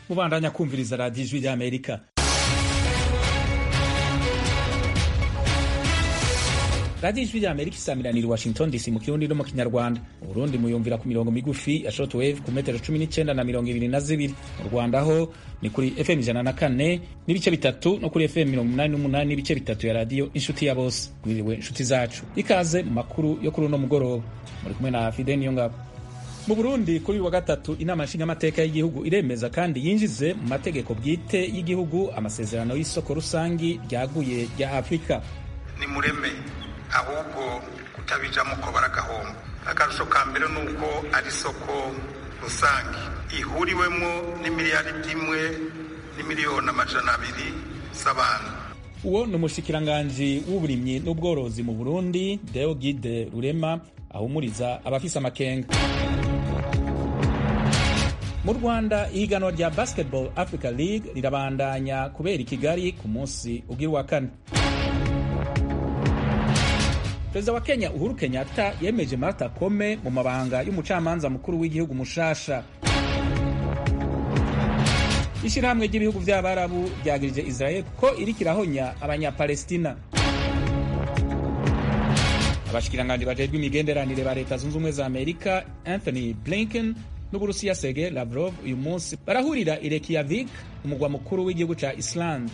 mubandanya kumviriza radiyo ijwi ry'Amerika. radiyo ijwi ry'Amerika isamiranira i Washington DC mu kirundi no mu kinyarwanda. Mu Burundi muyumvira ku mirongo migufi ya shortwave ku metero 19 na 22. Mu Rwanda ho ni kuri FM 104 n'ibice bitatu no kuri FM 88 n'ibice bitatu ya radiyo inshuti ya bose. Mwiriwe inshuti zacu, ikaze mu makuru yo kuri uno mugoroba. Muri kumwe na Fidel Niyongabo. Mu Burundi kuri wa gatatu inama nshingamateka y'igihugu iremeza kandi yinjize mu mategeko bwite y'igihugu amasezerano y'isoko rusangi ryaguye rya Afrika. Ni mureme ahubwo kutabijamo ko baragahomba. Akarusho ka mbere nuko ari soko rusangi ihuriwemo n'imiliyaridi imwe n'imiliyoni amajana abiri z'abantu. Uwo ni umushikiranganji w'uburimyi n'ubworozi mu Burundi Deogide Rurema ahumuriza abafise amakenga. Mu Rwanda ihiganwa rya Basketball Africa League rirabandanya kubera i Kigali ku munsi ugira wa kane. Perezida wa Kenya Uhuru Kenyatta yemeje Martha Koome mu mabanga y'umucamanza mukuru w'igihugu mushasha. Ishirahamwe ry'ibihugu vy'Abarabu ryagirije Israel ko iriko irahonya abanyapalestina. Abashikiranganji bajejwe imigenderanire ba Leta Zunze Ubumwe za Amerika Anthony Blinken n'Uburusiya Sergei Lavrov uyu munsi barahurira i Reykjavik, umugwa mukuru w'igihugu ca Iceland.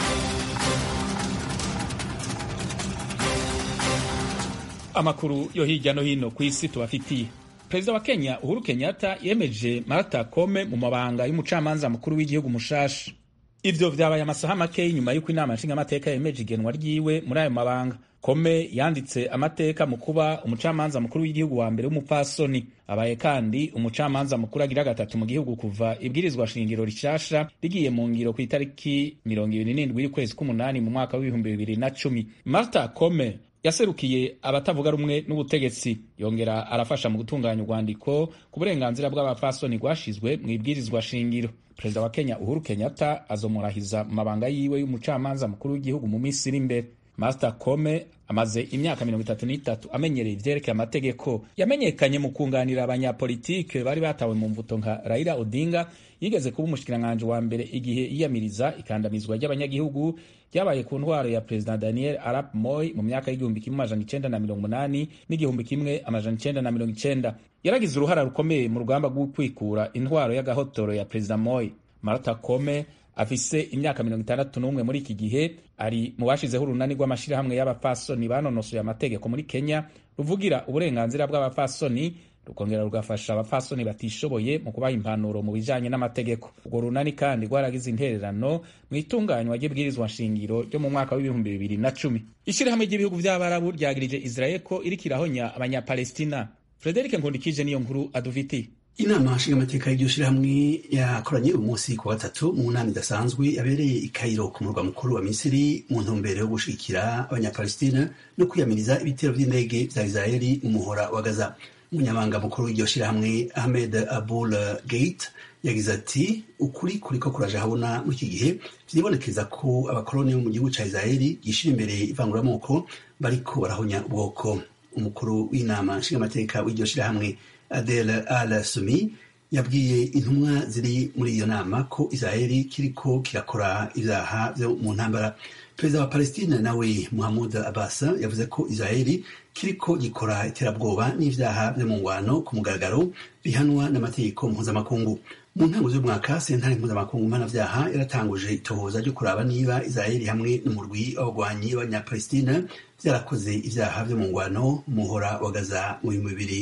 Amakuru yo hirya no hino ku isi tubafitiye. Perezida wa Kenya Uhuru Kenyatta yemeje Martha Koome mu mabanga y'umucamanza mukuru w'igihugu mushasha. Ivyo vyabaye amasaha make nyuma y'uko inama nshingamateka yemeje igenwa ryiwe muri ayo mabanga. Koome yanditse amateka mu kuba umucamanza mukuru w'igihugu wa mbere w'umupfasoni. Abaye kandi umucamanza mukuru agira gatatu mu gihugu kuva ibwirizwa shingiro rishasha rigiye mu ngiro ku itariki 27 y'ukwezi k'umunani mu mwaka w'2010. Martha Koome yaserukiye abatavuga rumwe n'ubutegetsi, yongera arafasha mu gutunganya urwandiko ku burenganzira bw'abapfasoni rwashizwe mu ibwirizwa shingiro. Perezida wa Kenya Uhuru Kenyatta azomurahiza mu mabanga yiwe y'umucamanza mukuru w'igihugu mu minsi iri imbere. Martha Koome amaze imyaka 33 amenyereye ivyerekeye amategeko. Yamenyekanye mu kunganira abanyapolitike bari batawe mu mvuto nka Raila Odinga, yigeze kuba umushikiranganji wa mbere igihe yiyamiriza ikandamizwa ry'abanyagihugu ryabaye ku ntwaro ya President Daniel Arap Moi mu myaka y'igihumbi kimwe amajana 1980 n'igihumbi kimwe amajana 1990. Yaragize uruhara rukomeye mu rugamba rwo kwikura intwaro y'agahotoro ya President Moi. Martha Koome afise imyaka 61 muri iki gihe, ari mu bashizeho urunani rw'amashirahamwe y'abapfasoni banonosoye amategeko muri Kenya ruvugira uburenganzira bw'abapfasoni, rukongera rugafasha abapfasoni batishoboye mu kubaha impanuro mu bijanye n'amategeko. Urwo runani kandi rwaragize intererano mu itunganywa ry'ibwirizwa nshingiro ryo mu mwaka w'2010. Ishirahamwe ry'ibihugu vy'Abarabu ryagirije Israel ko iriko irahonya abanyapalestina. Frederic Nkundikije niyo nkuru aduviti. Inama nshingamateka y'iryo shirahamwe yakoranye uyu munsi ku wa gatatu mu nama idasanzwe yabereye i Cairo ku murwa mukuru wa Misiri mu ntumbero yo gushigikira abanyapalestina no kwiyamiriza ibitero vy'indege vya Israeli mu muhora wa Gaza. Umunyamabanga mukuru w'iryo shirahamwe Ahmed Abul Gate yagize ati ukuri kuriko kuraje habona muri iki gihe vyibonekeza ko abakoloni bo mu gihugu ca Israeli gishira imbere ivanguramoko bariko barahonya ubwoko. Umukuru w'inama nshingamateka w'iryo shirahamwe Adel Al-Sumi yabwiye intumwa ziri muri iyo nama ko Israeli kiriko kirakora ivyaha vyo mu ntambara. Perezida wa Palestina nawe Mahmoud Abbas yavuze ko Israeli kiriko gikora iterabwoba n'ivyaha vyo mu ngwano ku mugaragaro bihanwa n'amategeko mpuzamakungu. Mu ntango z'umwaka sentare mpuzamakungu mpanavyaha yaratanguje itohoza ryo kuraba niba Israeli hamwe n'umurwi w'abagwanyi b'abanyapalestina vyarakoze ivyaha vyo mu ngwano muhora wa Gaza mu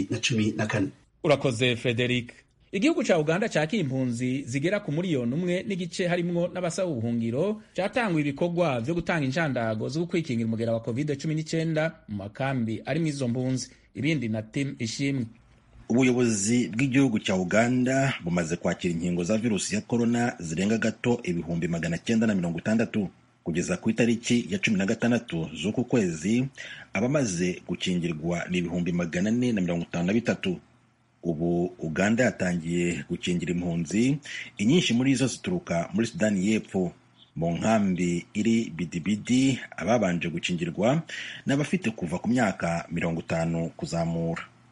2014. Urakoze Frederic. Igihugu ca Uganda cakira impunzi zigera ku miliyoni 1 harimwo n'abasaba ubuhungiro catanguye ibikorwa vyo gutanga incandago zo kwikingira umugera wa COVID-19 mu makambi ari mwizo mpunzi. Ibindi na Tim Ishimwe. Ubuyobozi bw'igihugu cya Uganda bumaze kwakira inkingo za virusi ya corona zirenga gato 960. Kugeza ku itariki ya 16 z'uku kwezi abamaze gukingirwa ni 453. Ubu Uganda yatangiye gukingira impunzi, inyinshi muri zo zituruka muri Sudani y'Epfo. Mu nkambi iri Bidibidi ababanje gukingirwa n'abafite kuva ku myaka 50 kuzamura.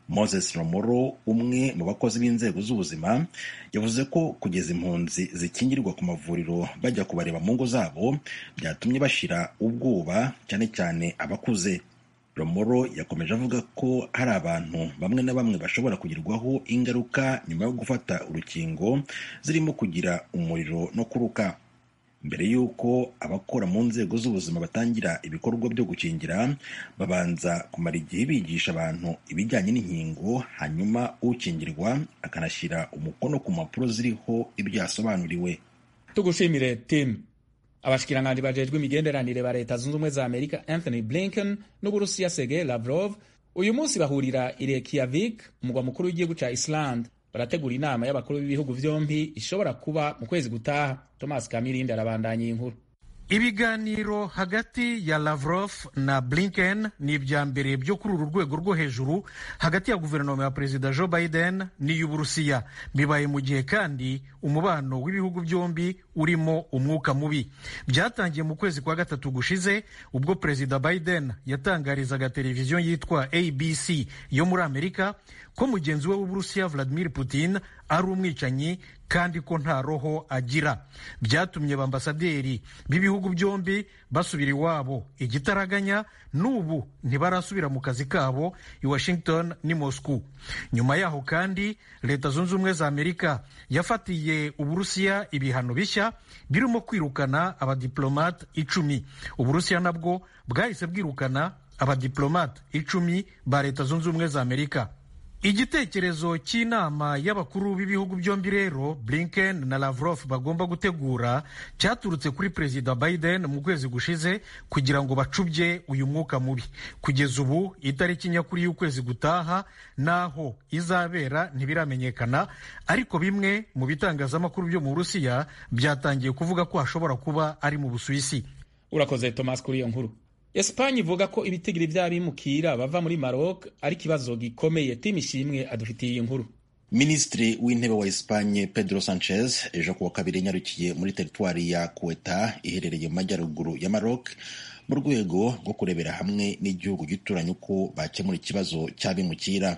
Moses Romoro, umwe mu bakozi b'inzego z'ubuzima, yavuze ko kugeza impunzi zikingirwa ku mavuriro bajya kubareba mu ngo zabo byatumye bashira ubwoba, cyane cyane abakuze. Romoro yakomeje avuga ko hari abantu bamwe na bamwe bashobora kugerwaho ingaruka nyuma yo gufata urukingo, zirimo kugira umuriro no kuruka. Mbere y'uko abakora mu nzego z'ubuzima batangira ibikorwa byo gukingira, babanza kumara igihe bigisha abantu ibijyanye n'inkingo, hanyuma ukingirwa akanashyira umukono ku mpapuro ziriho ibyo yasobanuriwe. Tugushimire Tim. Abashikiranganji bajejwe imigenderanire ba Leta Zunze Ubumwe za Amerika Anthony Blinken n'Uburusiya Sergei Lavrov uyu munsi bahurira i Reykjavik, umugwa mukuru w'igihugu ca Iceland. Barategura inama y'abakuru b'ibihugu vyombi ishobora kuba mu kwezi gutaha. Thomas Kamirindi arabandanya inkuru. Ibiganiro hagati ya Lavrov na Blinken ni ibya mbere byo kuri uru rwego rwo hejuru hagati ya guverinoma ya Perezida Joe Biden n'iy'Uburusiya. Bibaye mu gihe kandi umubano w'ibihugu byombi urimo umwuka mubi. Byatangiye mu kwezi kwa gatatu gushize ubwo Perezida Biden yatangarizaga televiziyo yitwa ABC yo muri Amerika ko mugenzi we w'Uburusiya Vladimir Putin ari umwicanyi kandi ko nta roho agira. Byatumye bambasaderi b'ibihugu byombi basubira iwabo igitaraganya, n'ubu ntibarasubira mu kazi kabo i Washington ni Moscow. Nyuma yaho kandi Leta Zunze Ubumwe za Amerika yafatiye Uburusiya ibihano bishya birimo kwirukana abadiplomate 10. Uburusiya nabwo bwahise bwirukana abadiplomate 10 ba Leta Zunze Ubumwe za Amerika. Igitekerezo cy'inama y'abakuru b'ibihugu byombi rero Blinken na Lavrov bagomba gutegura cyaturutse kuri Perezida Biden mu kwezi gushize kugira ngo bacubye uyu mwuka mubi. Kugeza ubu itariki nyakuri y'ukwezi gutaha naho izabera ntibiramenyekana, ariko bimwe mu bitangazamakuru byo mu Burusiya byatangiye kuvuga ko hashobora kuba ari mu Busuwisi. Urakoze Thomas kuri iyo nkuru. Espanye ivuga ko ibitigiri vy'abimukira bava muri Maroc ari kibazo gikomeye. Tim Ishimwe adufitiye iyi nkuru. Minisitiri w'intebe wa Espanye Pedro Sanchez ejo kuwa kabiri yanyarukiye muri teritwari ya Ceuta iherereye mu majyaruguru ya Maroc mu rwego rwo kurebera hamwe n'igihugu gituranye uko bakemura ikibazo cy'abimukira.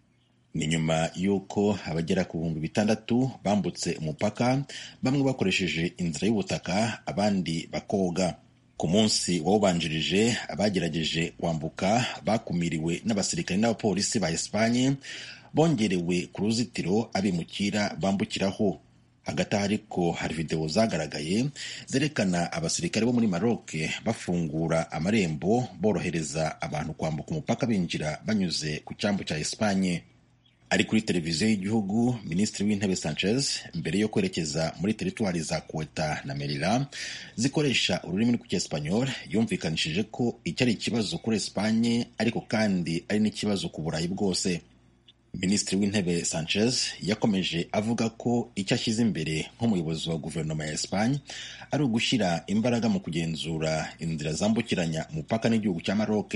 Ni nyuma y'uko abagera ku 6,000 bambutse umupaka, bamwe bakoresheje inzira y'ubutaka, abandi bakoga. Ku munsi wawubanjirije abagerageje kwambuka bakumiriwe n'abasirikare n'abapolisi ba Espanye, bongerewe ku ruzitiro abimukira bambukiraho. Hagati ariko hari video zagaragaye zerekana abasirikare bo muri Maroc bafungura amarembo borohereza abantu kwambuka umupaka binjira banyuze ku cyambu cya Espanye. Ari kuri televiziyo y'igihugu, Minisitiri w'Intebe Sanchez mbere yo kwerekeza muri teritwari za Ceuta na Melilla zikoresha ururimi rw'Icyesipanyol yumvikanishije ko iki ari ikibazo kuri Espanye ariko kandi ari n'ikibazo ku Burayi bwose. Minisitiri w'Intebe Sanchez yakomeje avuga ko icyo ashyize imbere nk'umuyobozi wa guverinoma ya Espanye ari ugushyira imbaraga mu kugenzura inzira zambukiranya umupaka n'igihugu cya Maroc.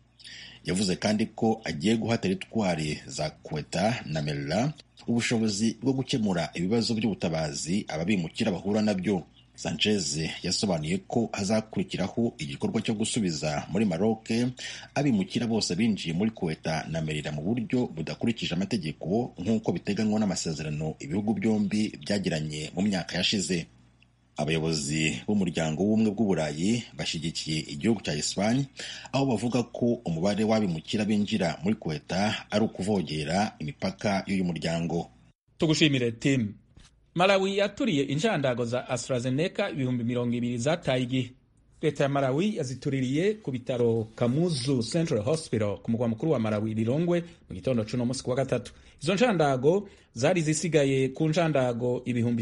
Yavuze kandi ko agiye guha teritwari za Ceuta na Melilla ubushobozi bwo gukemura ibibazo by'ubutabazi ababimukira bahura nabyo. Sanchez yasobanuye ko hazakurikiraho igikorwa cyo gusubiza muri Maroc abimukira bose binjiye muri Ceuta na Melilla mu buryo budakurikije amategeko nk'uko biteganywa n'amasezerano ibihugu byombi byagiranye mu myaka yashize. Abayobozi b'umuryango w'ubumwe bw'Uburayi bashyigikiye igihugu cya Espanye, aho bavuga ko umubare w'abimukira binjira muri Ceuta ari ukuvogera imipaka y'uyu muryango. Tugushimire Tim. Malawi yaturiye injandago za AstraZeneca 200,000 zataye igihe. Leta ya Malawi yazituririye ku bitaro Kamuzu Central Hospital ku mugwa mukuru wa Malawi Lilongwe mu gitondo c'uno musi kuwa gatatu. Izo njandago zari zisigaye ku njandago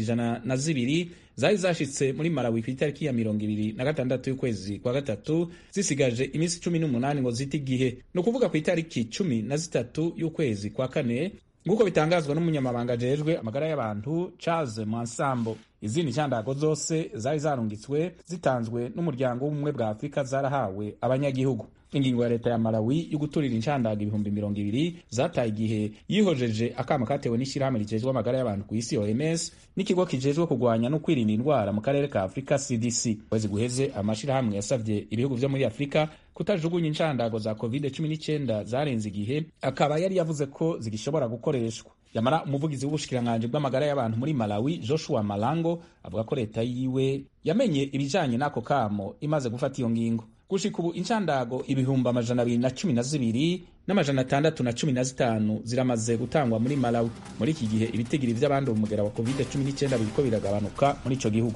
102 zari zashitse muri Malawi ku itariki ya 26 y'ukwezi kwa gatatu, zisigaje iminsi 18 ngo zite igihe. No kuvuga ku itariki 13 y'ukwezi kwa kane nguko bitangazwa n'umunyamabanga jejwe amagara y'abantu Charles Mwansambo. Izindi njandago zose zari zarungitswe zitanzwe n'umuryango w'ubumwe bwa Afrika zarahawe abanyagihugu. ingingo ya leta ya Malawi yo guturira incandaga 200,000 zataye igihe yihojeje akama katewe n'ishyirahamwe rijejwe amagara y'abantu ku isi OMS n'ikigo kijejwe kurwanya no kwirinda indwara mu karere ka Afrika CDC. Kwezi guheze amashirahamwe yasavye ibihugu vyo muri Afrika kutajugunya incandago za COVID-19 zarenze igihe, akaba yari yavuze ko zigishobora gukoreshwa. Yamara umuvugizi w'ubushikiranganji bw'amagara y'abantu muri Malawi Joshua Malango avuga ko leta yiwe yamenye ibijanye n'ako kamo imaze gufata iyo ngingo. Gushika ubu incandago 212 n'amajana ziramaze gutangwa muri Malawi. Muri iki gihe ibitigiri vy'abandi umugera wa COVID-19 biriko biragabanuka muri ico gihugu.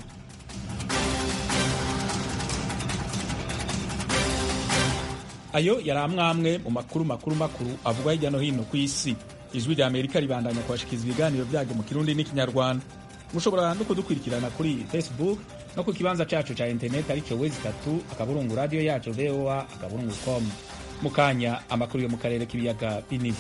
Ayo yari amwe mu makuru avugwa hirya no hino ku isi. Ijwi rya Amerika ribandanya kubashikiza ibiganiro vyaryo mu Kirundi n'Ikinyarwanda. Mushobora no kudukurikirana kuri Facebook no ku kibanza cacu ca internet arico www.akaburungu radio yacu voa.com. Mukanya amakuru yo mu karere k'ibiyaga binini.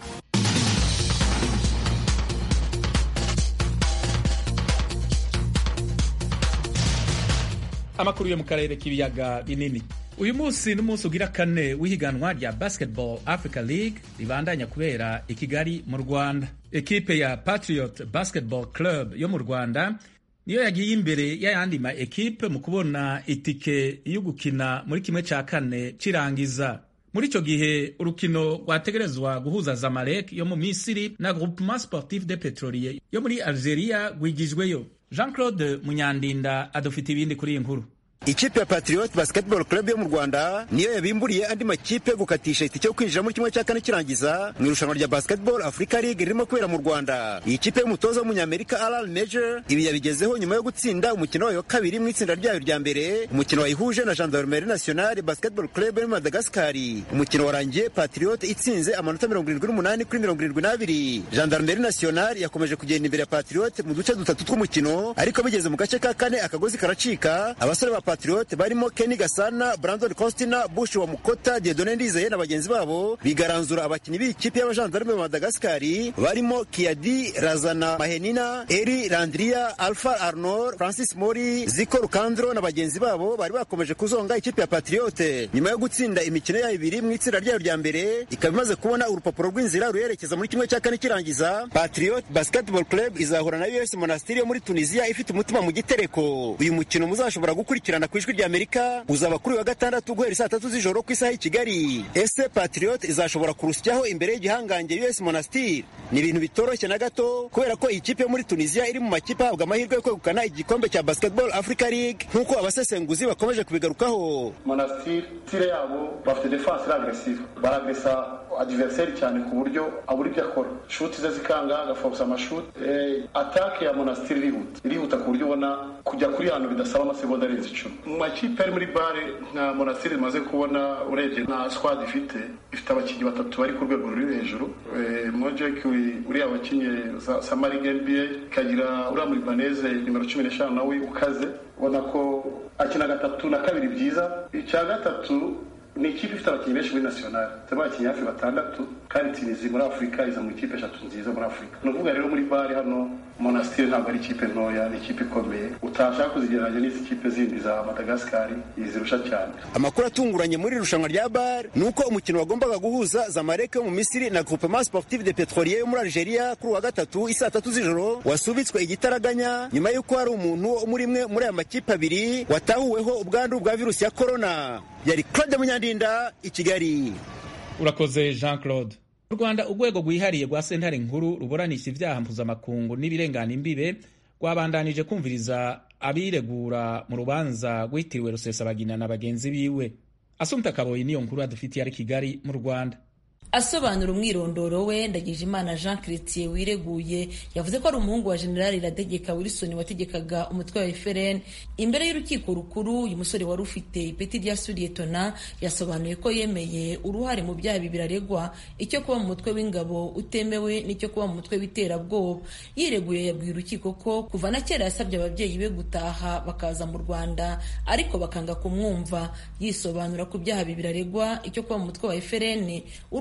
Amakuru yo mu karere k'ibiyaga binini. Uyu munsi n'umunsi ugira kane w'ihiganwa rya Basketball Africa League ribandanya kubera i Kigali mu Rwanda. Ekipe ya Patriot Basketball Club yo mu Rwanda niyo yagiye imbere y'ayandi ma ekipe mu kubona itike yo gukina muri kimwe ca kane cirangiza. Muri ico gihe urukino rwategerezwa guhuza Zamalek yo mu Misiri na Groupement Sportif des Petroliers yo muri Algeria rwigijweyo. Jean-Claude Munyandinda adufite ibindi kuri iyi nkuru. Ikipe ya Patriot Basketball Club yo mu Rwanda niyo yabimburiye andi makipe gukatisha itike yo kwinjira muri kimwe cya kane kirangiza mu irushanwa rya Basketball Africa League ririmo kubera mu Rwanda. Iyi kipe y'umutoza w'umunyamerika Alan Major ibi yabigezeho nyuma yo gutsinda umukino wayo kabiri mu itsinda ryayo rya mbere, umukino wayihuje na Gendarmerie Nationale Basketball Club yo mu Madagascar. Umukino warangiye Patriot itsinze amanota 78 kuri 72. Gendarmerie Nationale yakomeje kugenda imbere ya Patriot mu duce dutatu tw'umukino, ariko bigeze mu gace ka kane akagozi karacika. Abasore ba Patriot barimo Kenny Gasana, Brandon Costina, Bush wa Mukota, Dieudonné Ndizeye na bagenzi babo bigaranzura abakinyi b'ikipe y'abajandarume ba Madagascar barimo Kiadi Razana Mahenina, Eri Landria, Alpha Arnold, Francis Mori, Zico Rukandro na bagenzi babo bari bakomeje kuzonga ikipe ya Patriot. Nyuma yo gutsinda imikino yayo ibiri mu itsinda ryayo rya mbere, ikaba imaze kubona urupapuro rw'inzira ruyerekeza muri kimwe cya kane kirangiza. Patriot Basketball Club izahura na US Monastir yo muri Tunisia ifite umutima mu gitereko. Uyu mukino muzashobora gukurikira ku ijwi rya Amerika uzaba kuri wa gatandatu guhera saa 3 z'ijoro ku isaha i Kigali. Ese Patriot izashobora kurusyaho imbere y'igihangange US Monastir? Ni ibintu bitoroshye na gato kubera ko ikipe yo muri Tunisia iri mu makipe ahabwa amahirwe yo kwegukana igikombe cya Basketball Africa League nk'uko abasesenguzi bakomeje kubigarukaho. Monastir tire yabo bafite defense aggressive, baragresa adversaire cyane ku buryo aburi byo akora, shoot ze zikanga agaforce amashoot. Attack ya Monastir irihuta ku buryo ubona kujya kuri hano bidasaba amasegonda arenze 10. Mu makipe ari muri bare nka Monastir imaze kubona urebye na squad ifite abakinnyi batatu bari ku rwego ruri hejuru. Mojek uri abakinnyi Samari NBA kagira uri muri Baneze nimero 15 nawe ukaze, ubona ko akina gatatu na kabiri byiza. Icya gatatu ni ikipe ifite abakinnyi benshi muri national, abakinnyi hafi 6 kandi tinizi muri Afrika iza mu ikipe 3 nziza muri Afrika. Nuvuga rero muri bare hano Monastir ntabwo ari ikipe ntoya, ni ikipe ikomeye utashaka kuzigereranya n'izi kipe zindi za Madagascar izirusha cyane. Amakuru atunguranye muri irushanwa rya bar nuko umukino wagombaga guhuza Zamalek yo mu Misiri na Groupement Sportif des Petroliers yo muri Algeria kuri wa gatatu isaa 3 z'ijoro wasubitswe igitaraganya nyuma y'uko hari umuntu muri imwe muri aya makipe abiri watahuweho ubwandu bwa virusi ya corona. Yari Claude Munyandinda i Kigali. Urakoze Jean-Claude. Mu Rwanda urwego rwihariye rwa sentare nkuru ruburanisha ibyaha mpuzamakungu n'ibirengana imbibe rwabandanije kumviriza abiregura mu rubanza rwitiriwe Rusesabagina na bagenzi biwe. Assumpta Kaboyi niyo nkuru adufitiye ari Kigali mu Rwanda. Asobanura umwirondoro we, Ndagijimana Jean Chrétien wireguye yavuze ko ari umuhungu wa General Irategeka Wilson wategekaga umutwe wa FRN. Imbere y'urukiko rukuru uyu musore wari ufite ipeti rya Lieutenant yasobanuye ko yemeye uruhare mu byaha biraregwa, icyo kuba mu mutwe w'ingabo utemewe n'icyo kuba mu mutwe w'iterabwoba. Yireguye yabwiye urukiko ko kuva na kera yasabye ababyeyi be gutaha bakaza mu Rwanda ariko bakanga kumwumva. Yisobanura ku byaha biraregwa, icyo kuba mu mutwe wa FRN,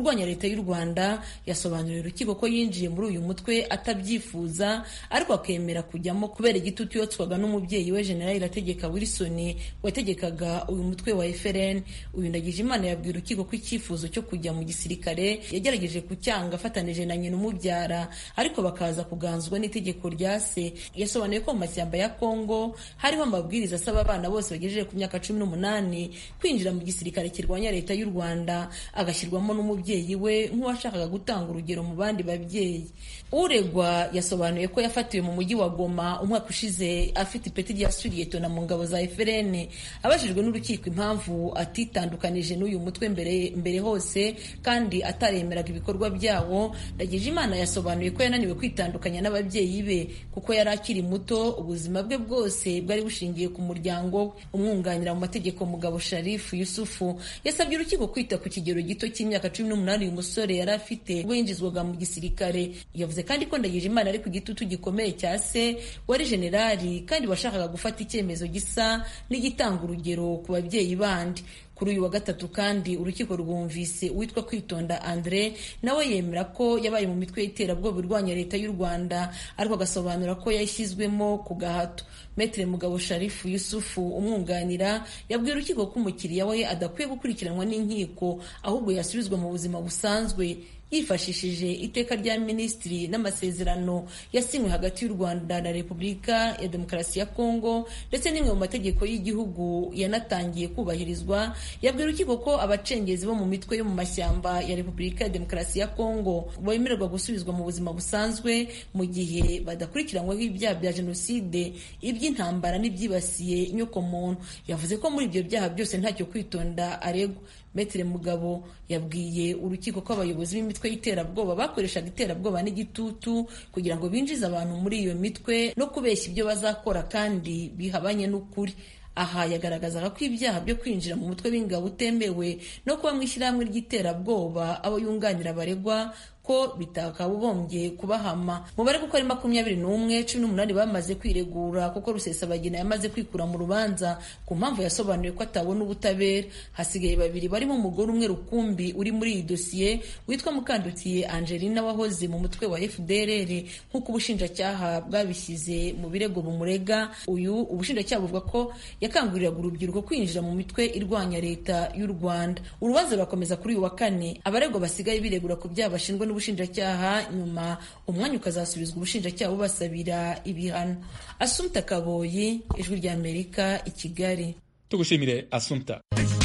urwanya leta y'u Rwanda yasobanuriye urukiko ko yinjiye muri uyu mutwe atabyifuza ariko akemera kujyamo kubera igitutu yotswaga n'umubyeyi we General Irategeka Wilson wategekaga uyu mutwe wa FRN. Uyu Ndagijimana yabwiye urukiko ko icyifuzo cyo kujya mu gisirikare yagerageje kucyanga afatanije na nyina umubyara ariko bakaza kuganzwa n'itegeko rya se. Yasobanuye ko mu mashyamba ya Kongo hariho amabwiriza asaba abana bose bagejeje ku myaka 18 kwinjira mu gisirikare kirwanya leta y'u Rwanda, agashyirwamo n'umubyeyi we nk'uwashakaga gutanga urugero mu bandi babyeyi. Uregwa yasobanuye ko yafatiwe mu mujyi wa Goma umwaka ushize afite ipeti rya suriyetona mu ngabo za FRN. Abajijwe n'urukiko impamvu atitandukanije n'uyu mutwe mbere hose kandi ataremeraga ibikorwa byawo, Ndagijimana yasobanuye ko yananiwe kwitandukanya n'ababyeyi be kuko yari akiri muto, ubuzima bwe bwose bwari bushingiye ku muryango we. Umwunganira mu mategeko Mugabo Sharifu Yusufu yasabye urukiko kwita ku kigero gito cy'imyaka 18 uyu musore yari afite ubwo yinjizwaga mu gisirikare. Yavuze kandi ko Ndagijimana ari ku gitutu gikomeye cya se wari generali kandi washakaga gufata icyemezo gisa n'igitanga urugero ku babyeyi bandi. Kuri uyu wa gatatu kandi urukiko rwumvise uwitwa Kwitonda Andre nawe yemera ko yabaye mu mitwe y'iterabwoba irwanya leta y'u Rwanda ariko agasobanura ko yashyizwemo ku gahato. Maître Mugabo Sharifu Yusufu umwunganira yabwiye urukiko ko umukiriya we adakwiye gukurikiranwa n'inkiko ahubwo yasubizwa mu buzima busanzwe yifashishije iteka rya minisitiri n'amasezerano yasinywe hagati y'u Rwanda na Repubulika ya Demokarasi ya Kongo ndetse n'imwe mu mategeko y'igihugu yanatangiye kubahirizwa. Yabwiye urukiko ko abacengezi bo mu mitwe yo mu mashyamba ya Repubulika ya Demokarasi ya Kongo bemererwa gusubizwa mu buzima busanzwe mu gihe badakurikiranyweho ibyaha bya jenoside, iby'intambara n'ibyibasiye inyokomuntu. Yavuze ko muri ibyo byaha byose ntacyo Kwitonda aregwa. Maître Mugabo yabwiye urukiko ko abayobozi b'imitwe y'iterabwoba bakoreshaga iterabwoba n'igitutu kugira ngo binjize abantu muri iyo mitwe no kubeshya ibyo bazakora kandi bihabanye n'ukuri. Aha yagaragazaga ko ibyaha byo kwinjira mu mutwe w'ingabo utemewe no kuba mu ishyirahamwe ry'iterabwoba abo yunganira baregwa ko bitakagombye kubahama. Mubare kuko ari 21, 18 bamaze kwiregura kuko Rusesabagina yamaze kwikura mu rubanza ku mpamvu yasobanuye ko atabona ubutabera. Hasigaye 2 barimo umugore umwe rukumbi uri muri iyi dosiye witwa Mukandutiye Angelina wahoze mu mutwe wa FDLR nk'uko ubushinjacyaha bwabishyize mu birego bumurega. Uyu ubushinjacyaha buvuga ko yakanguriraga urubyiruko kwinjira mu mitwe irwanya leta y'u Rwanda. Urubanza rurakomeza kuri uyu wa 4, abaregwa basigaye biregura ku byaha bashinjwa ubushinjacyaha, nyuma umwanya ukazasubizwa ubushinjacyaha bubasabira ibihano. Assumpta Kaboyi, Ijwi rya Amerika, i Kigali. Tugushimire Assumpta.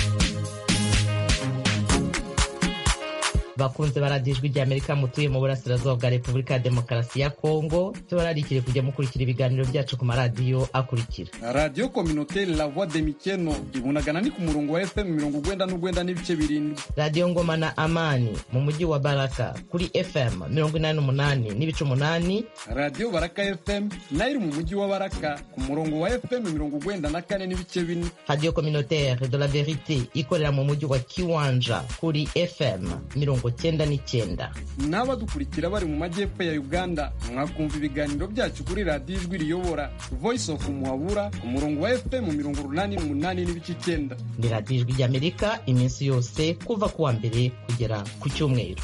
Bakunze baradiyo Ijwi rya Amerika mutuye mu burasirazuba bwa Repubulika ya Demokarasi ya Kongo, tubararikire kujya mukurikira ibiganiro byacu ku maradiyo akurikira: Radio Communautaire La Voix de Mikeno ibunagana ni ku murongo wa FM 99.7, Radio Ngoma na Amani mu mujyi wa Baraka kuri FM 88.8, Radio Baraka FM nayo mu mujyi wa Baraka ku murongo wa FM 94.4, Radio Communautaire de la Verite ikorera mu mujyi wa Kiwanja kuri FM 99. N'abadukurikira bari mu majyepfo ya Uganda mwakumva ibiganiro byacu kuri Radio Ijwi Riyobora Voice of Muhabura ku murongo wa FM 88.9. Ni Radio Ijwi rya Amerika iminsi yose kuva kuwa mbere kugera ku cyumweru.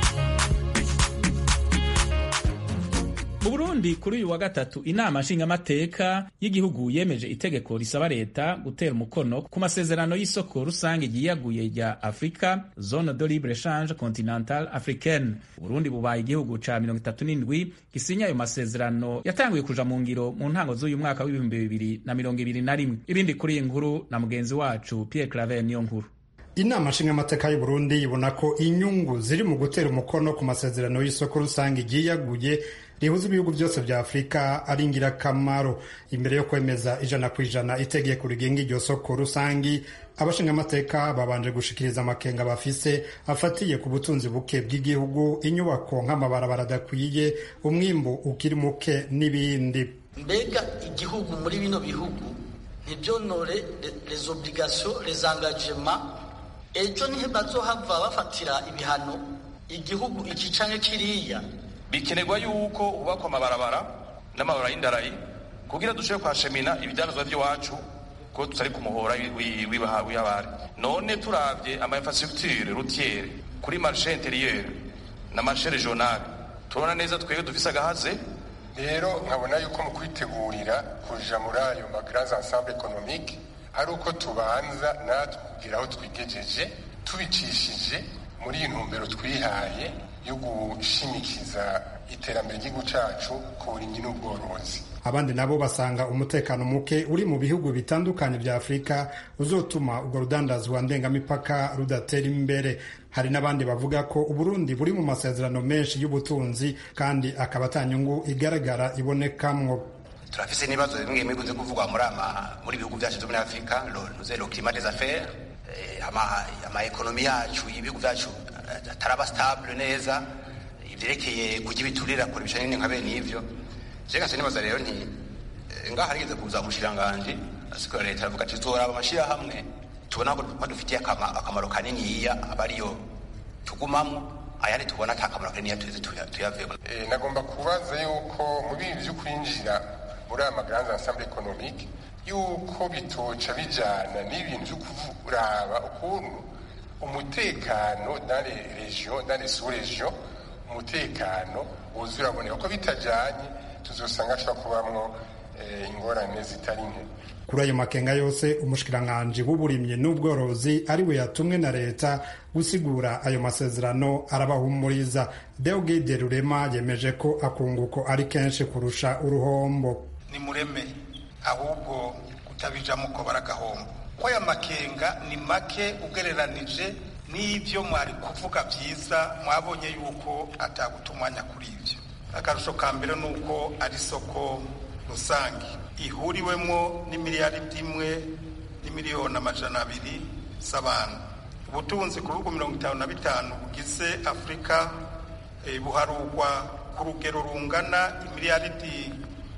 Mu Burundi kuri uyu wa gatatu inama nshingamateka y'igihugu yemeje itegeko risaba leta gutera umukono ku masezerano y'isoko rusange ryiyaguye rya Afrika Zone de Libre Échange Continentale Africaine. Burundi bubaye igihugu ca 37 gisinya ayo masezerano yatanguye kuja mu ngiro mu ntango z'uyu mwaka w'2021. Ibindi kuri iyi nkuru na mugenzi wacu Pierre Claver niyo nkuru. Inama nshingamateka y'u Burundi ibona ko inyungu ziri mu gutera umukono ku masezerano y'isoko rusange ryiyaguye rihuza ibihugu byose bya Afrika ari ingirakamaro. Imbere yo kwemeza 100% itegeko rigenga iryo soko rusangi, abashingamateka babanje gushikiriza amakenga bafise afatiye ku butunzi buke bw'igihugu, inyubako nk'amabarabara adakwiye, umwimbu ukiri muke n'ibindi. Mbega igihugu muri bino bihugu ntibyonore les obligations les engagements, ejo nihe bazohava bafatira ibihano igihugu iki canke kiriya. Bikenerwa yuko ubakwa amabarabara n'amabarabara y'indarayi kugira dushobore kwashemina ibidandazwa by'iwacu ko tutari ku muhora w'abari. None turavye ama infrastructure routière kuri marché intérieur na marché régional turabona neza twebwe dufise agahaze. Rero nkabona yuko mu kwitegurira kuja muri ayo magrands ensemble économique ari uko tubanza natwe kugira aho twigejeje tubicishije muri intumbero twihaye yo gushimikiza iterambere ry'igihugu cacu ku burimyi n'ubworozi. Abandi nabo basanga umutekano muke uri mu bihugu bitandukanye vya Afrika uzotuma urwo rudandazwa ndengamipaka rudatera imbere. Hari n'abandi bavuga ko Uburundi buri mu masezerano menshi y'ubutunzi kandi akaba atanyungu igaragara ibonekamwo. Turafise n'ibibazo bimwe bikunze kuvugwa muri bihugu vyacu muri Afrika, le climat des affaires, ama ekonomi yacu ibihugu vyacu ataraba stable neza, ivyerekeye kujya biturira kuri bishanye nka bene ivyo. Je gase nibaza rero nti ngaha harigeze kuza umushiranganje asiko leta avuga ati zoraba amashira hamwe tubona ko badufitiye akamaro kanini iya abariyo tugumamwo ayari tubona atakamaro kanini yatuze tuyavemo. Nagomba kubaza yuko mu bintu byo kwinjira muri aya magrands ensemble économique yuko bitoca bijana n'ibintu byo kuraba ukuntu umutekano dans les régions, dans les sous-régions, umutekano uzuraboneka ko bitajanye tuzosanga ashobora kubamwo ingorane zitari nke. Kuri ayo makenga yose umushikiranganji w'uburimyi n'ubworozi ari we yatumwe na leta gusigura ayo masezerano arabahumuriza. Deogide Rurema yemeje ko akunguko ari kenshi kurusha uruhombo. Ni mureme ahubwo kutabijamo ko baragahombo. Ko aya makenga ni make ugereranije n'ivyo mwari kuvuga vyiza mwabonye yuko atagutumanya kuri ivyo. Akarusho ka mbere nuko ari soko rusangi ihuriwemwo n'imiliyaridi imwe n'imiliyoni 200 z'abantu. Ubutunzi ku bihugu 55 bugize Afrika buharugwa ku rugero rungana imiliyaridi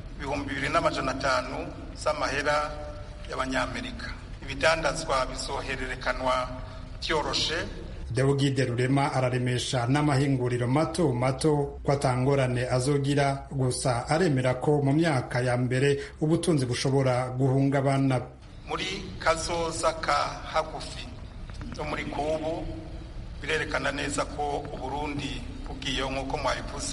2,500 z'amahera y'abanyamerika. Ibidandazwa bizohererekanwa vyoroshe. Deogide Rurema araremesha n'amahinguriro mato mato ko atangorane azogira, gusa aremera ko mu myaka ya mbere ubutunzi bushobora guhungabana. Muri kazoza ka hagufi no muri kubu birerekana neza ko Uburundi bugiye nk'uko mwabivuze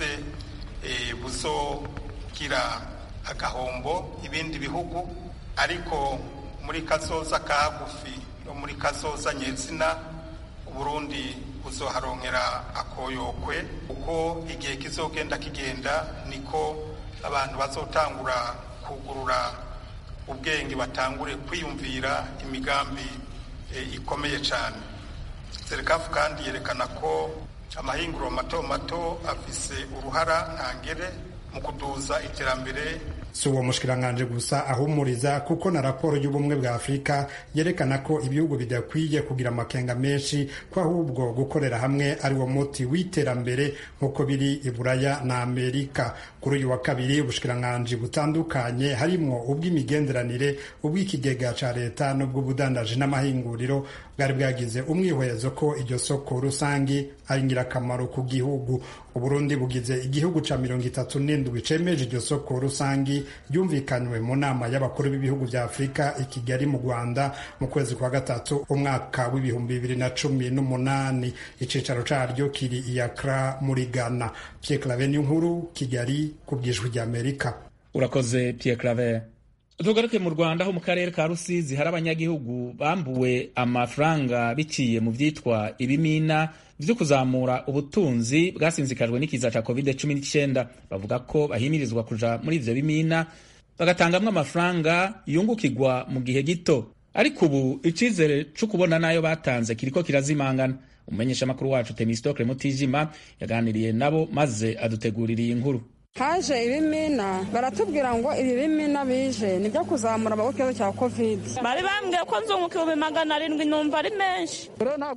buzogira agahombo ibindi bihugu, ariko muri kazoza ka hagufi no muri kazoza nyezina Burundi buzoharongera akoyokwe. Uko igihe kizogenda kigenda niko abantu bazotangura kugurura ubwenge, batangure kwiyumvira imigambi ikomeye cyane. Serikafu kandi yerekana ko amahinguriro mato mato afise uruhara ntangere mu kuduza iterambere. Si uwo mushikiranganje gusa ahumuriza, kuko na raporo y'ubumwe bwa Afrika yerekana ko ibihugu bidakwiye kugira amakenga menshi, ko ahubwo gukorera hamwe ari wo muti w'iterambere nk'uko biri i Buraya na Amerika. Kuri uyu wa kabiri ubushikiranganje butandukanye harimwo ubw'imigenderanire, ubw'ikigega ca leta n'ubw'ubudandaji n'amahinguriro bwari bwagize umwihwezo ko iryo soko rusangi ari ngirakamaro ku gihugu. Uburundi bugize igihugu ca 37 cemeje iryo soko rusangi yumvikanywe mu nama y'abakuru b'ibihugu vya Afrika i Kigali mu Rwanda mu kwezi kwa gatatu umwaka w'2018. Icicaro caryo kiri i Accra muri Ghana. Pierre Claver Nkuru, Kigali, kubw'ijwi ry'Amerika. Urakoze Pierre Claver. Tugaruke mu Rwanda aho mu karere ka Rusizi hari abanyagihugu bambuwe amafaranga biciye mu vyitwa ibimina vyo kuzamura ubutunzi bwasinzikajwe n'ikiza ca COVID-19. Bavuga ko bahimirizwa kuja muri ivyo bimina bagatangamwo amafaranga yungukirwa mu gihe gito, ariko ubu icizere co kubona nayo batanze kiriko kirazimangana. Umumenyeshamakuru wacu Temistocle Mutijima yaganiriye nabo maze adutegurira iyi nkuru. Haje ibimina baratubwira ngo ibi bimina bije nibyo kuzamura ikibazo cya covid. Bari bambwiye ko nzunguka 700 numva ari menshi.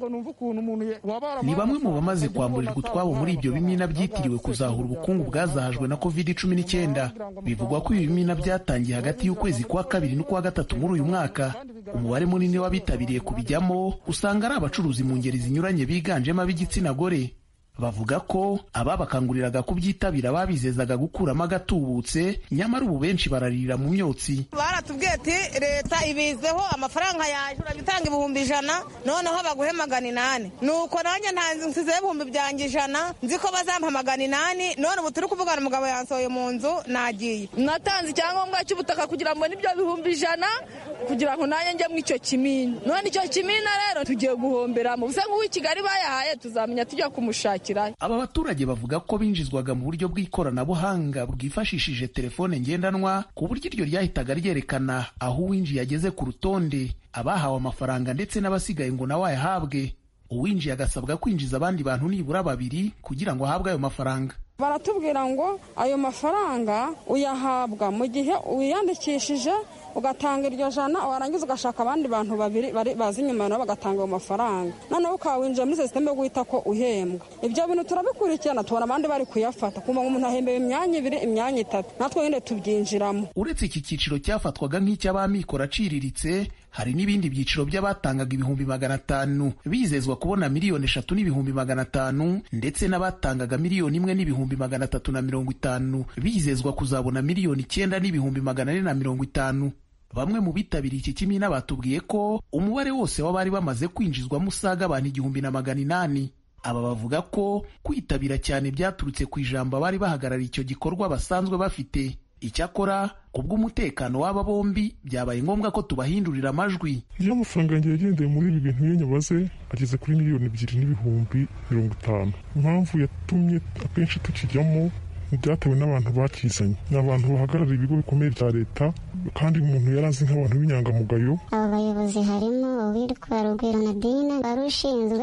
Ni bamwe mu bamaze kwamburirwa utwabo muri ibyo bimina byitiriwe kuzahura ubukungu bwazahajwe na covid-19. Bivugwa ko ibi bimina byatangiye hagati y'ukwezi kwa 2 n'ukwa 3 muri uyu mwaka. Umubare munini w'abitabiriye kubijyamo usanga ari abacuruzi mu ngeri zinyuranye biganjemo ab'igitsina gore. bavuga ko ababakanguriraga kubyitabira babizezaga gukuramo agatubutse, nyamara ubu benshi bararira mu myotsi. Baratubwiye ati leta ibizeho amafaranga yaje urabitanga 100,000 noneho baguhe 800. Nuko nanjye nsize 1,000 byanjye 100 nzi ko bazampa 800, none ubu turi kuvugana umugabo yansohoye mu nzu nagiye. Natanze icyangombwa cy'ubutaka kugira ngo nibyo 100,000 kugira ngo nanjye njye mu icyo kimina. None icyo kimina rero tugiye guhombera mu busa nk'uw'i Kigali bayahaye tuzamenya tujya kumushakira. Aba baturage bavuga ko binjizwaga mu buryo bw'ikoranabuhanga bwifashishije telefone ngendanwa, ku buryo iryo ryahitaga ryerekana aho uwinjiye ageze ku rutonde, abahawe amafaranga ndetse n'abasigaye ngo nawe ayahabwe. Uwinjiye agasabwa kwinjiza abandi bantu nibura 2 kugira ngo ahabwe ayo mafaranga. Baratubwira ngo ayo mafaranga uyahabwa mu gihe wiyandikishije ugatanga iryo 100, warangiza ugashaka abandi bantu 2 bazi inyuma nabo bagatanga ayo mafaranga, noneho ukawinjira muri systeme yo guhita ko uhembwa. Ibyo bintu turabikurikirana, tubona abandi bari kuyafata, kuma umuntu ahembewe imyanya 2 imyanya 3, natwe nyine tubyinjiramo. Uretse iki cyiciro cyafatwaga nk'icy'abamikoro aciriritse, hari n'ibindi byiciro by'abatangaga 500,000 bizezwa kubona 3,500,000 ndetse n'abatangaga 1,350,000 bizezwa kuzabona 9,450,000. Bamwe mu bitabiriye iki kimina batubwiye ko umubare wose w'abari bamaze kwinjizwamo usaga abantu 1,800. Aba bavuga ko kwitabira cyane byaturutse ku ijambo abari bahagarariye icyo gikorwa basanzwe bafite. Icyakora kubw'umutekano w'aba bombi byabaye ngombwa ko tubahindurira amajwi. Iyo amafaranga yanjye yagendeye muri ibi bintu y'inyabaze ageze kuri 2,250,000. Impamvu yatumye akenshi tukijyamo byatewe n'abantu bakizanye, n'abantu bahagarariye ibigo bikomeye bya leta, kandi umuntu yarazi nk'abantu b'inyangamugayo. Aba bayobozi harimo uwitwa Rugwiro Nadine wari ushinzwe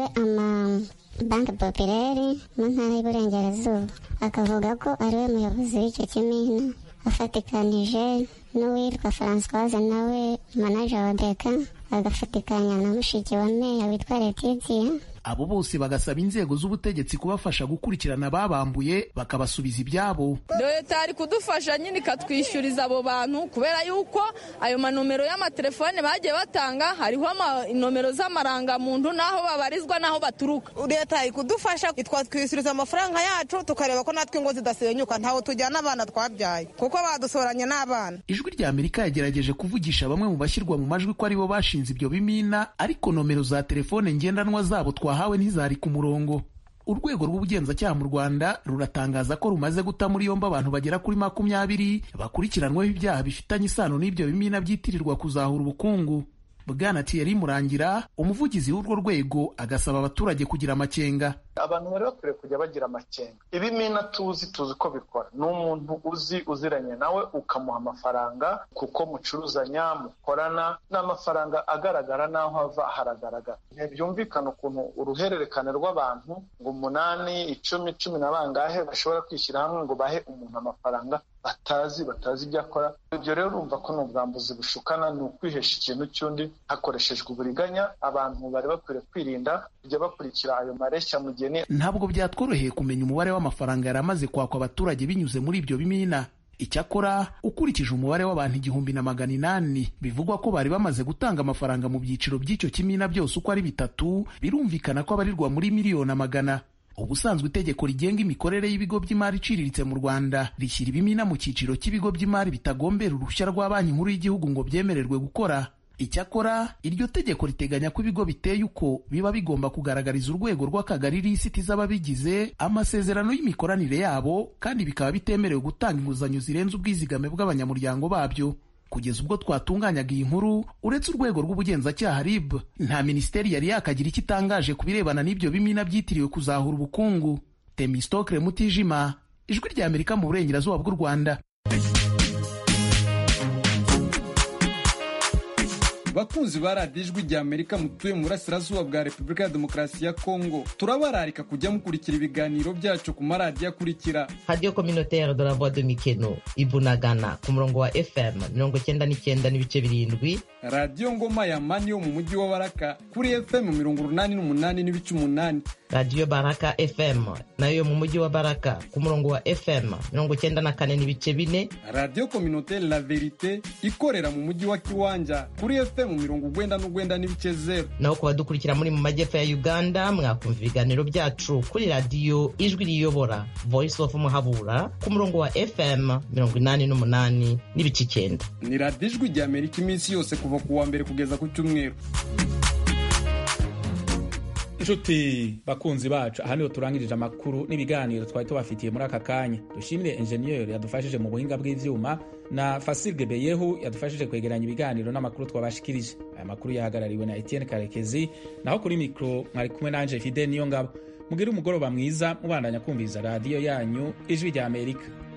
Banki Populaire mu ntara y'Iburengerazuba, akavuga ko ariwe muyobozi w'icyo kimina, afatikanije n'uwitwa Françoise nawe manager wa Deka, agafatikanya na mushiki wa meya witwa Letitia. Abo bose bagasaba inzego z'ubutegetsi kubafasha gukurikirana ababambuye bakabasubiza ibyabo. Leta ari kudufasha nyine ikatwishyuriza abo bantu, kubera yuko ayo manomero y'amatelefone bagiye batanga hariho nomero z'amarangamuntu n'aho babarizwa n'aho baturuka. Leta ari kudufasha itwatwishyuriza amafaranga yacu, tukareba ko natwe ngo zidasenyuka, ntaho tujyana abana twabyaye kuko badusoranye n'abana. Ijwi rya Amerika yagerageje kuvugisha bamwe mu bashyirwa mu majwi ko aribo bashinze ibyo bimina, ariko nomero za telefone ngendanwa zabo twahawe ntizari ku murongo. Urwego rw'ubugenzacyaha mu Rwanda ruratangaza ko rumaze guta muri yombi abantu bagera kuri 20 bakurikiranweho ibyaha bifitanye isano n'ibyo bimina byitirirwa kuzahura ubukungu. Bwana Thierry Murangira, umuvugizi w'urwo rwego, agasaba abaturage kugira amakenga. Abantu bari bakwiriye kujya bagira amakenga. Ibimina tuzi ko bikora, n'umuntu uziranye nawe ukamuha amafaranga kuko mucuruzanya, mukorana, n'amafaranga agaragara n'aho ava haragaragara. Ntibyumvikana ukuntu uruhererekane rw'abantu ngo 8, 10, 10 na bangahe bashobora kwishyira hamwe ngo bahe umuntu amafaranga batazi ibyo akora. Ibyo rero urumva ko ni ubwambuzi bushukana, ni ukwihesha ikintu cy'undi hakoreshejwe uburiganya. Abantu bari bakwiriye kwirinda kujya bakurikira ayo mareshya mu gihe. Ntabwo byatworoheye kumenya umubare w'amafaranga yari amaze kwakwa abaturage binyuze muri ibyo bimina. Icyakora ukurikije umubare w'abantu 1,800 bivugwa ko bari bamaze gutanga amafaranga mu byiciro by'icyo kimina byose uko ari 3, birumvikana ko abarirwa muri miliyoni amagana. Ubusanzwe itegeko rigenga imikorere y'ibigo by'imari iciriritse mu Rwanda rishyira ibimina mu cyiciro cy'ibigo by'imari bitagombera uruhushya rwa Banki Nkuru y'Igihugu ngo byemererwe gukora. Icyakora iryo tegeko riteganya ko ibigo biteye uko biba bigomba kugaragariza urwego rw'akagari lisiti z'ababigize, amasezerano y'imikoranire yabo, kandi bikaba bitemerewe gutanga inguzanyo zirenze ubwizigame bw'abanyamuryango babyo. Kugeza ubwo twatunganyaga iyi nkuru, uretse urwego rw'ubugenzacyaha RIB, nta minisiteri yari yakagira icyo itangaje ku birebana n'ibyo bimina byitiriwe kuzahura ubukungu. Temistokle Mutijima, Ijwi rya Amerika mu burengerazuba bw'u Rwanda. Bakunzi ba radiyo Ijwi rya Amerika mutuye mu burasirazuba bwa Repubulika ya Demokarasi ya Kongo, turabararika kujya mukurikira ibiganiro byacu ku maradiyo akurikira: Radio Communautaire de la Voix de Mikeno Ibunagana ku murongo wa FM 99.7, Radio Ngoma ya Mani yo mu mujyi wa Baraka kuri FM 88.8, Radio Baraka FM nayo mu mujyi wa Baraka ku murongo wa FM 94.4, Radio Communautaire La Verite ikorera mu mujyi wa Kiwanja kuri FM FM 99.0. naho ku badukurikira muri mu majyepfo ya Uganda mwakumva ibiganiro byacu kuri radiyo Ijwi Riyobora Voice of Muhabura ku murongo wa FM 88.9. Ni radiyo Ijwi ry'Amerika iminsi yose kuva ku wa mbere kugeza ku cyumweru. inshuti bakunzi bacu aha niho turangirije amakuru n'ibiganiro twari tubafitiye muri aka kanya. Dushimire enjeniyeri yadufashije mu buhinga bw'ivyuma na Fasil Gebeyehu yadufashije kwegeranya ibiganiro n'amakuru twabashikirije. Aya makuru yahagarariwe na Etienne Karekezi, naho kuri mikro mwari kumwe nanje Fidel Niyongabo. Mugire umugoroba mwiza mubandanya kumviza radiyo yanyu Ijwi ry'Amerika.